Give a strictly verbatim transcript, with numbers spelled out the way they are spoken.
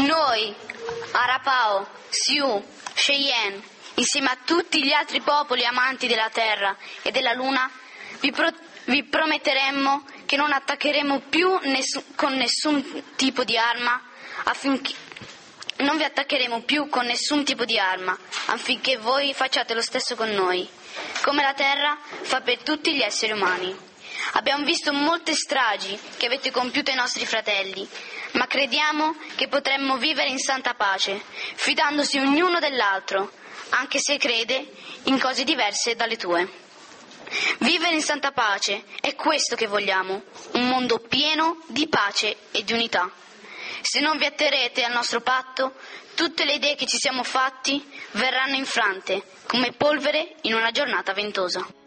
Noi, Arapao, Sioux, Cheyenne, insieme a tutti gli altri popoli amanti della terra e della luna, vi, pro- vi prometteremmo che non attaccheremo più nessun- con nessun tipo di arma affinché non vi attaccheremo più con nessun tipo di arma affinché voi facciate lo stesso con noi, come la terra fa per tutti gli esseri umani. Abbiamo visto molte stragi che avete compiuto ai nostri fratelli, ma crediamo che potremmo vivere in santa pace, fidandosi ognuno dell'altro, anche se crede in cose diverse dalle tue. Vivere in santa pace è questo che vogliamo, un mondo pieno di pace e di unità. Se non vi atterrete al nostro patto, tutte le idee che ci siamo fatti verranno infrante come polvere in una giornata ventosa.